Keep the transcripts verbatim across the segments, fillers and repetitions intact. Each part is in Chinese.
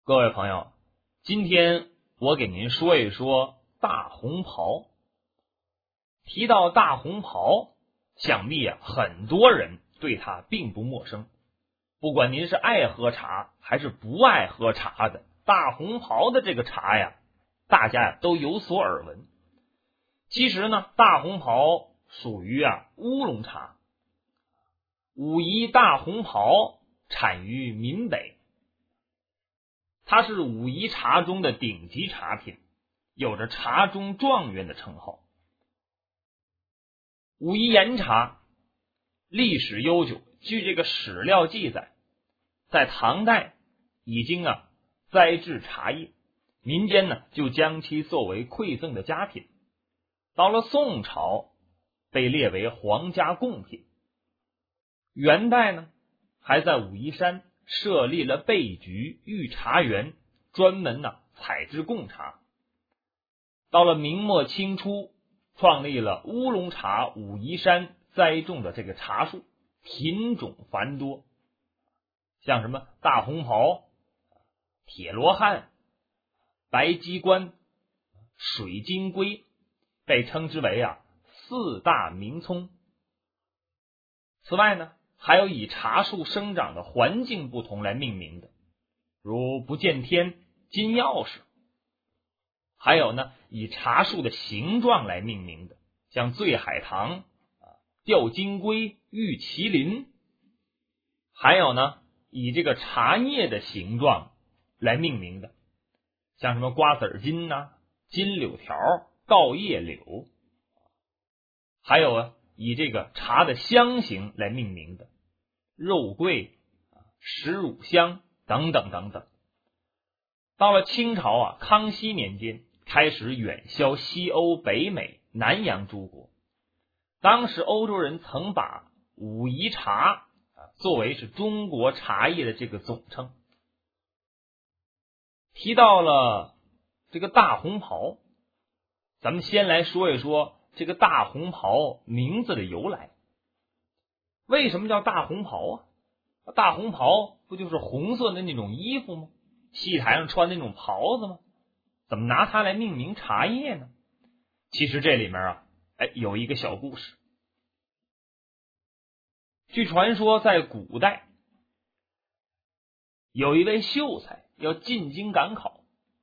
各位朋友，今天我给您说一说大红袍。提到大红袍，想必啊很多人对它并不陌生。不管您是爱喝茶还是不爱喝茶的，大红袍的这个茶呀，大家呀都有所耳闻。其实呢，大红袍属于啊乌龙茶。武夷大红袍产于闽北，它是武夷茶中的顶级茶品，有着茶中状元的称号。武夷岩茶历史悠久，据这个史料记载，在唐代已经啊栽植茶叶，民间呢就将其作为馈赠的佳品。到了宋朝，被列为皇家贡品。元代呢，还在武夷山设立了备局御茶园，专门呢采制贡茶。到了明末清初，创立了乌龙茶武夷山栽种的这个茶树，品种繁多，像什么大红袍、铁罗汉、白鸡冠、水晶龟，被称之为啊四大名葱。此外呢，还有以茶树生长的环境不同来命名的，如不见天、金钥匙。还有呢，以茶树的形状来命名的，像醉海棠、吊金龟、玉麒麟。还有呢，以这个茶叶的形状来命名的，像什么瓜子金呐、金柳条、稻叶柳。还有啊，以这个茶的香型来命名的，肉桂、石乳香等等等等。到了清朝啊，康熙年间开始远销西欧、北美、南洋诸国。当时欧洲人曾把武夷茶作为是中国茶叶的这个总称。提到了这个大红袍，咱们先来说一说这个大红袍名字的由来。为什么叫大红袍啊？大红袍不就是红色的那种衣服吗？戏台上穿那种袍子吗？怎么拿它来命名茶叶呢？其实这里面啊，哎，有一个小故事。据传说，在古代有一位秀才要进京赶考，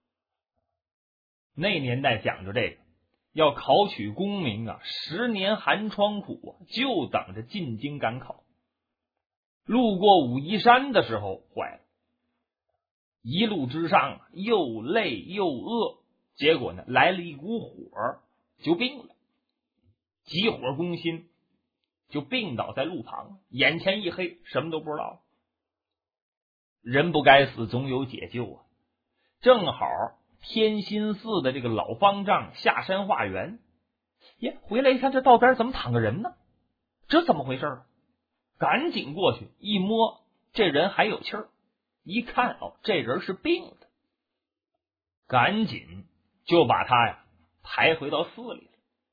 那年代讲究这个，要考取功名啊，十年寒窗苦啊，就等着进京赶考。路过武夷山的时候，坏了，一路之上又累又饿，结果呢来了一股火，就病了，急火攻心，就病倒在路旁，眼前一黑，什么都不知道。人不该死，总有解救啊！正好天心寺的这个老方丈下山化缘，耶，回来一看，这道边怎么躺个人呢？这怎么回事啊？赶紧过去一摸，这人还有气儿，一看哦，这人是病的，赶紧就把他呀抬回到寺里了。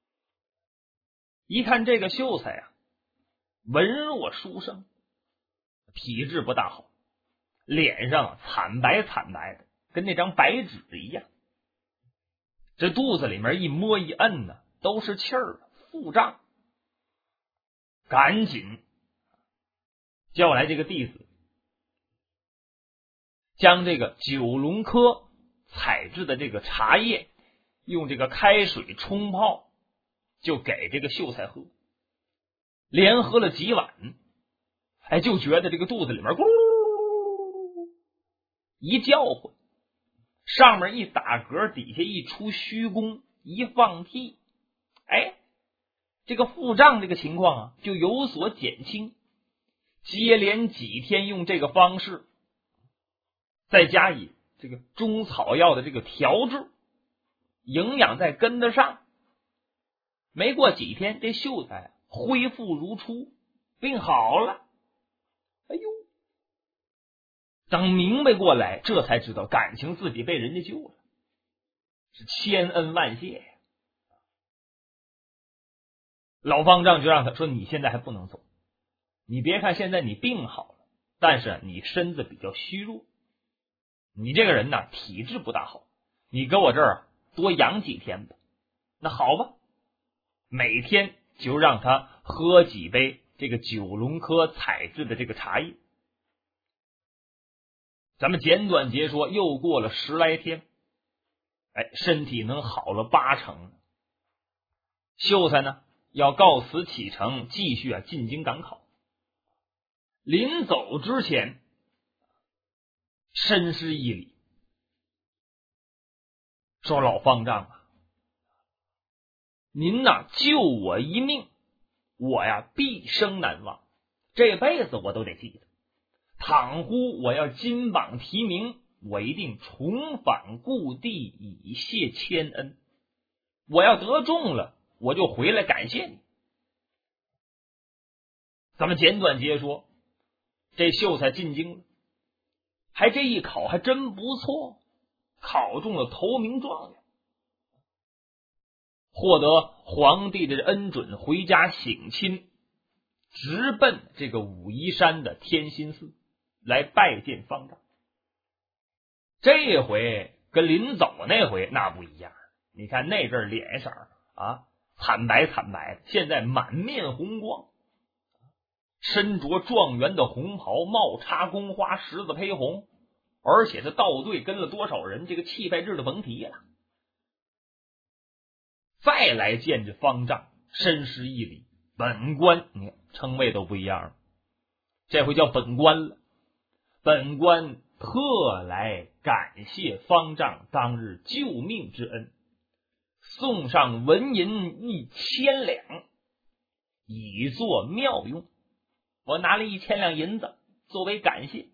一看这个秀才啊，文弱书生，体质不大好，脸上惨白惨白的，跟那张白纸一样。这肚子里面一摸一摁呢，都是气儿，腹胀。赶紧叫来这个弟子，将这个九龙科采制的这个茶叶，用这个开水冲泡，就给这个秀才喝。连喝了几碗，哎，就觉得这个肚子里面咕噜一叫唤，上面一打嗝，底下一出虚宫，一放屁，哎，这个腹胀这个情况啊就有所减轻。接连几天用这个方式，再加以这个中草药的这个调制，营养在跟得上。没过几天，这秀才恢复如初，病好了。哎呦，等明白过来，这才知道感情自己被人家救了，是千恩万谢呀。老方丈就让他说，你现在还不能走，你别看现在你病好了，但是你身子比较虚弱， 你这个人呢体质不大好，你搁我这儿多养几天吧。那好吧，每天就让他喝几杯这个九龙科采制的这个茶叶。咱们简短截说，又过了十来天，哎，身体能好了八成。秀才呢要告辞启程，继续啊进京赶考。临走之前，深施一礼，说：“老方丈啊，您呐救我一命，我呀毕生难忘，这辈子我都得记得。倘乎我要金榜题名，我一定重返故地以谢千恩。我要得中了，我就回来感谢你。”咱们简短截说，这秀才进京了，还这一考还真不错，考中了头名状元，获得皇帝的恩准，回家省亲，直奔这个武夷山的天心寺来拜见方丈。这回跟临走那回那不一样，你看那阵脸色啊惨白惨白的，现在满面红光，身着状元的红袍，帽插宫花，十字披红，而且他道队跟了多少人，这个气派制的甭提了。再来见这方丈，深施一礼，本官，你看称谓都不一样了，这回叫本官了。本官特来感谢方丈当日救命之恩，送上纹银一千两，以作妙用。我拿了一千两银子作为感谢。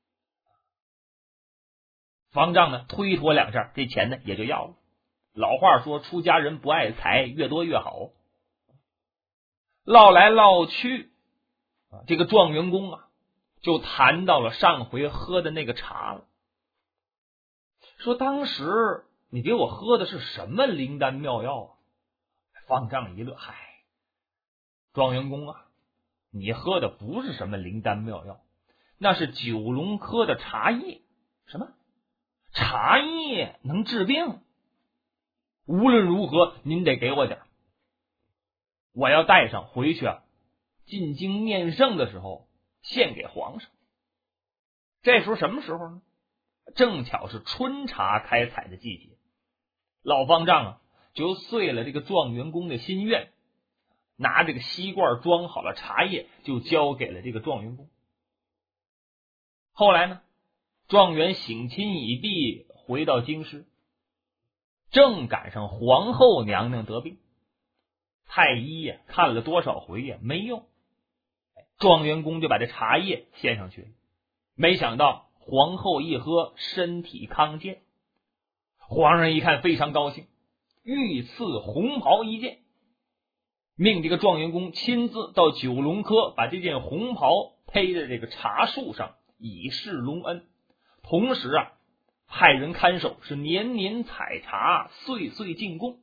方丈呢推脱两下，这钱呢也就要了。老话说，出家人不爱财，越多越好。唠来唠去，这个状元公啊就谈到了上回喝的那个茶了，说当时你给我喝的是什么灵丹妙药啊？方丈一乐，嗨，状元公啊，你喝的不是什么灵丹妙药，那是九龙科的茶叶。什么？茶叶能治病？无论如何您得给我点，我要带上回去啊，进京面圣的时候献给皇上。这时候什么时候呢？正巧是春茶开采的季节。老方丈啊就遂了这个状元公的心愿，拿这个锡罐装好了茶叶，就交给了这个状元公。后来呢，状元省亲已毕，回到京师，正赶上皇后娘娘得病，太医呀看了多少回呀没用，状元公就把这茶叶献上去了。没想到皇后一喝，身体康健，皇上一看非常高兴，御赐红袍一件，命这个状元公亲自到九龙科把这件红袍披在这个茶树上，以示隆恩。同时啊派人看守，是年年采茶，岁岁进贡。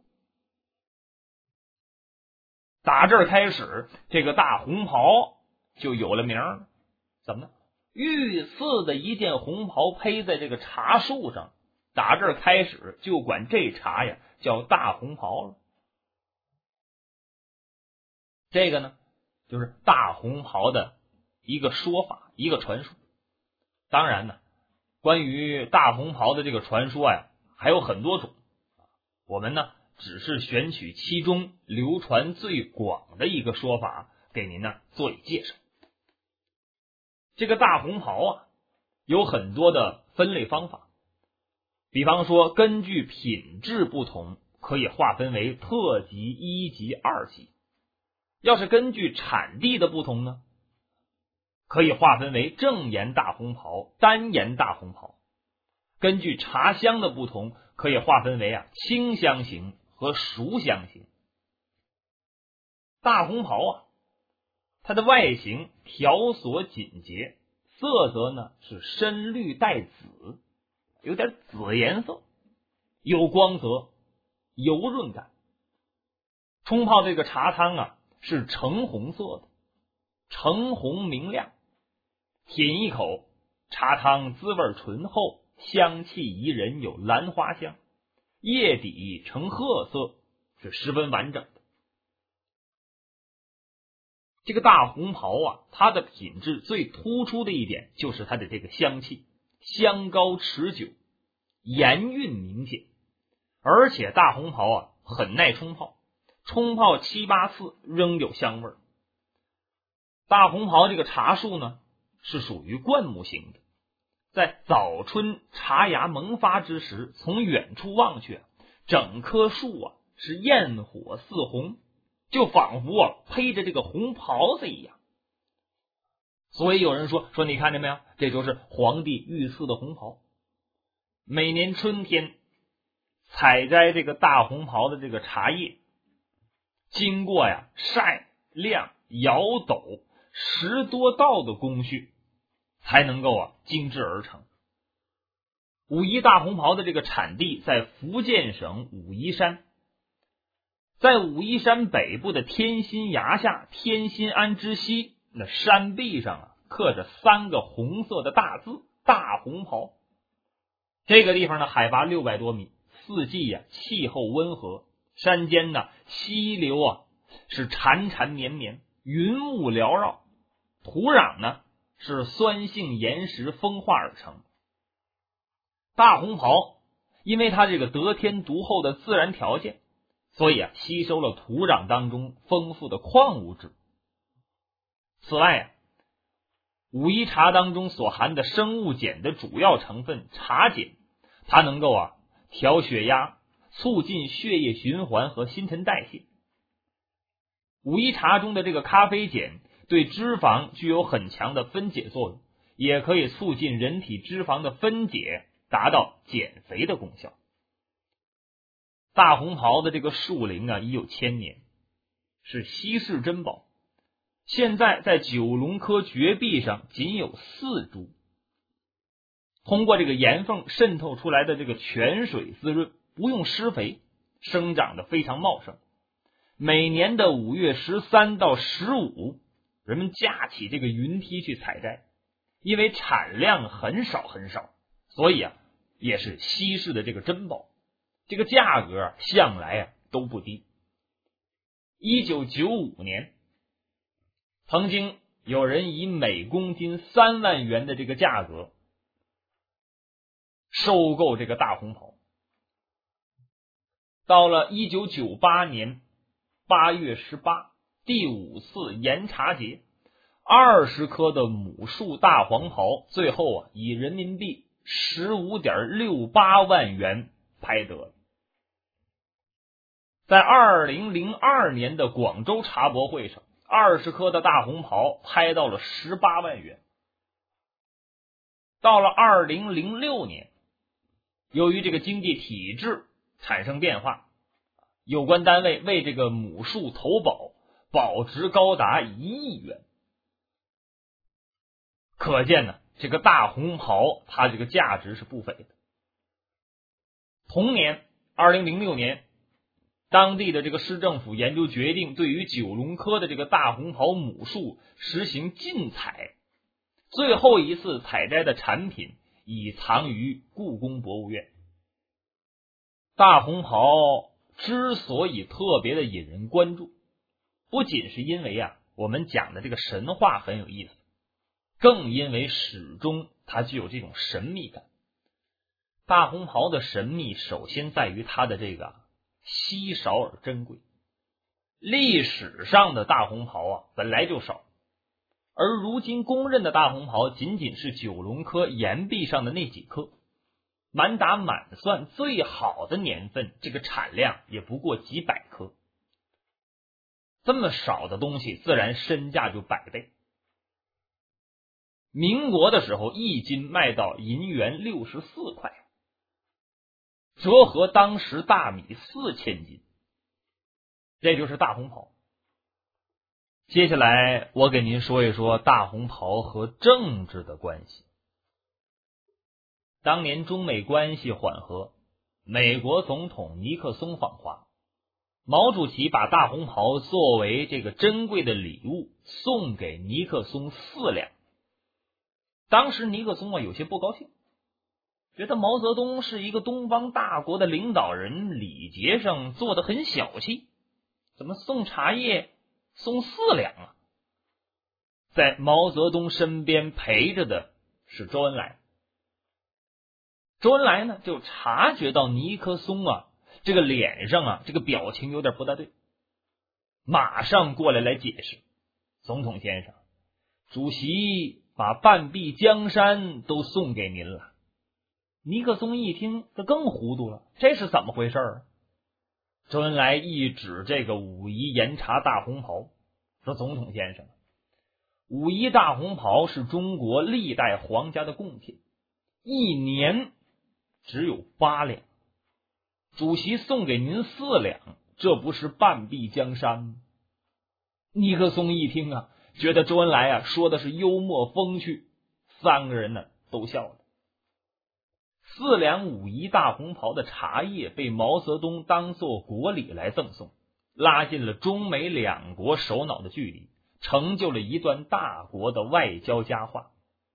打这儿开始，这个大红袍就有了名了。怎么呢？御赐的一件红袍披在这个茶树上，打这儿开始就管这茶呀叫大红袍了。这个呢就是大红袍的一个说法，一个传说。当然呢，关于大红袍的这个传说呀还有很多种，我们呢只是选取其中流传最广的一个说法给您呢做以介绍。这个大红袍啊有很多的分类方法，比方说根据品质不同，可以划分为特级、一级、二级。要是根据产地的不同呢，可以划分为正岩大红袍、单岩大红袍。根据茶香的不同，可以划分为啊清香型和熟香型。大红袍啊，它的外形条索紧结，色泽呢是深绿带紫，有点紫颜色，有光泽，油润感。冲泡这个茶汤啊是橙红色的，橙红明亮，品一口茶汤滋味醇厚， 香气宜人，有兰花香，叶底呈褐色，是十分完整的。这个大红袍啊，它的品质最突出的一点就是它的这个香气，香高持久，盐韵明显，而且大红袍啊很耐冲泡，冲泡七八次仍有香味儿。大红袍这个茶树呢是属于灌木型的，在早春茶芽萌发之时，从远处望去，整棵树啊是焰火似红，就仿佛啊披着这个红袍子一样。所以有人说说你看见没有，这就是皇帝御赐的红袍。每年春天采摘这个大红袍的这个茶叶，经过呀晒晾摇抖十多道的工序，才能够啊精制而成。武夷大红袍的这个产地在福建省武夷山，在武夷山北部的天心崖下天心庵之西，那山壁上啊刻着三个红色的大字大红袍。这个地方呢海拔六百多米，四季呀、啊、气候温和，山间呢溪流啊是缠缠绵绵，云雾缭绕，土壤呢是酸性岩石风化而成。大红袍因为它这个得天独厚的自然条件，所以啊吸收了土壤当中丰富的矿物质。此外啊，武夷茶当中所含的生物碱的主要成分茶碱，它能够啊调血压，促进血液循环和新陈代谢。武夷茶中的这个咖啡碱对脂肪具有很强的分解作用，也可以促进人体脂肪的分解，达到减肥的功效。大红袍的这个树龄啊已有千年，是稀世珍宝，现在在九龙科绝壁上仅有四株。通过这个岩缝渗透出来的这个泉水滋润，不用施肥，生长得非常茂盛。每年的五月十三到十五，人们架起这个云梯去采摘，因为产量很少很少，所以啊也是稀世的这个珍宝，这个价格向来啊都不低。一九九五年，曾经有人以每公斤三万元的这个价格收购这个大红袍。到了一九九八年八月十八，第五次盐茶节，二十棵的母树大黄袍最后啊以人民币 十五点六八万元拍得。在二零零二年的广州茶博会上，二十棵的大红袍拍到了十八万元。到了二零零六年，由于这个经济体制产生变化，有关单位为这个母树投保，保值高达一亿元。可见呢，这个大红袍它这个价值是不菲的。同年二零零六年，当地的这个市政府研究决定，对于九龙科的这个大红袍母树实行禁采，最后一次采摘的产品已藏于故宫博物院。大红袍之所以特别的引人关注，不仅是因为啊我们讲的这个神话很有意思，更因为始终它具有这种神秘感。大红袍的神秘首先在于它的这个稀少而珍贵。历史上的大红袍啊本来就少，而如今公认的大红袍仅仅是九龙科岩壁上的那几棵，满打满算最好的年份，这个产量也不过几百颗。这么少的东西，自然身价就百倍。民国的时候，一斤卖到银元六十四块，折合当时大米四千斤。这就是大红袍。接下来我给您说一说大红袍和政治的关系。当年中美关系缓和，美国总统尼克松访华，毛主席把大红袍作为这个珍贵的礼物送给尼克松四两。当时尼克松啊有些不高兴， 觉得毛泽东是一个东方大国的领导人，礼节上做得很小气，怎么送茶叶送四两啊？在毛泽东身边陪着的是周恩来。周恩来呢，就察觉到尼克松啊这个脸上啊这个表情有点不大对，马上过来来解释，总统先生，主席把半壁江山都送给您了。尼克松一听，他更糊涂了，这是怎么回事啊？周恩来一指这个武夷岩茶大红袍，说总统先生，武夷大红袍是中国历代皇家的贡品，一年只有八两，主席送给您四两，这不是半壁江山吗？尼克松一听啊，觉得周恩来啊说的是幽默风趣，三个人呢都笑了。四两武夷大红袍的茶叶被毛泽东当作国礼来赠送，拉近了中美两国首脑的距离，成就了一段大国的外交佳话。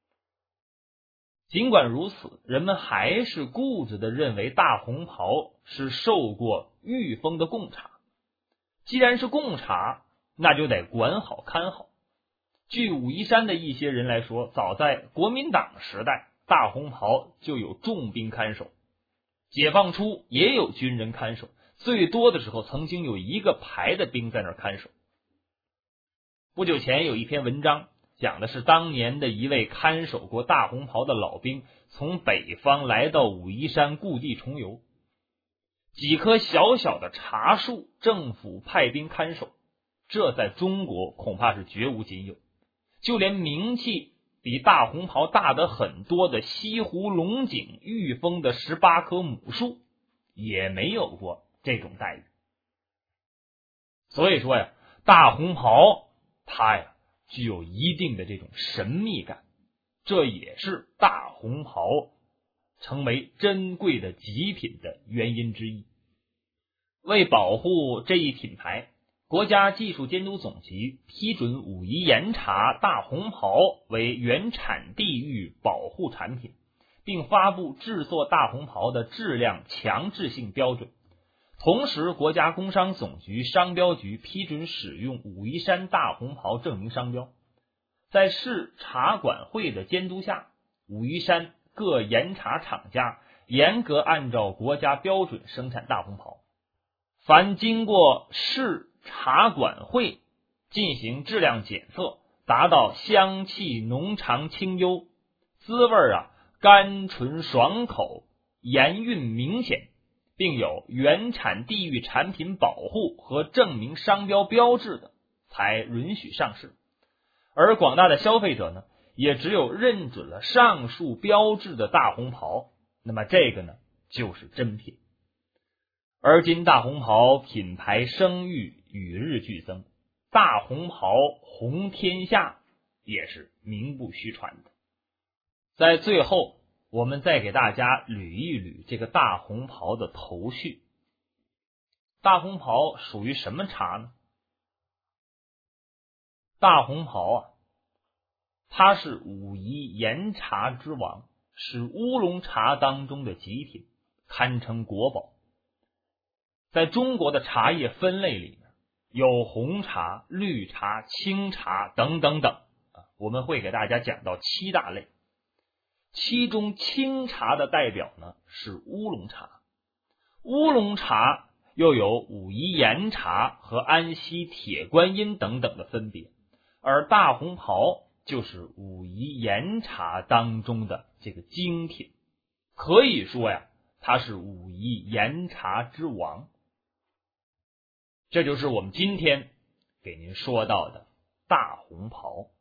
尽管如此，人们还是固执地认为大红袍是受过御封的贡茶，既然是贡茶，那就得管好看好。据武夷山的一些人来说，早在国民党时代，大红袍就有重兵看守，解放初也有军人看守，最多的时候曾经有一个排的兵在那儿看守。不久前有一篇文章讲的是当年的一位看守过大红袍的老兵从北方来到武夷山故地重游，几棵小小的茶树政府派兵看守，这在中国恐怕是绝无仅有，就连名气比大红袍大得很多的西湖龙井御风的十八棵母树也没有过这种待遇。所以说呀，大红袍它呀具有一定的这种神秘感，这也是大红袍成为珍贵的极品的原因之一。为保护这一品牌，国家技术监督总局批准武夷岩茶大红袍为原产地域保护产品，并发布制作大红袍的质量强制性标准。同时，国家工商总局商标局批准使用武夷山大红袍证明商标。在市茶管会的监督下，武夷山各岩茶厂家严格按照国家标准生产大红袍。凡经过市茶管会进行质量检测，达到香气浓长清幽，滋味啊甘醇爽口，盐韵明显，并有原产地域产品保护和证明商标标志的，才允许上市。而广大的消费者呢，也只有认准了上述标志的大红袍，那么这个呢就是真品。而今大红袍品牌声誉与日俱增，大红袍红天下也是名不虚传的。在最后，我们再给大家捋一捋这个大红袍的头绪。大红袍属于什么茶呢？大红袍啊，它是武夷岩茶之王，是乌龙茶当中的极品，堪称国宝。在中国的茶叶分类里面，有红茶、绿茶、青茶等等等，我们会给大家讲到七大类。其中青茶的代表呢是乌龙茶，乌龙茶又有武夷岩茶和安溪铁观音等等的分别，而大红袍就是武夷岩茶当中的这个精品，可以说呀，它是武夷岩茶之王。这就是我们今天给您说到的大红袍。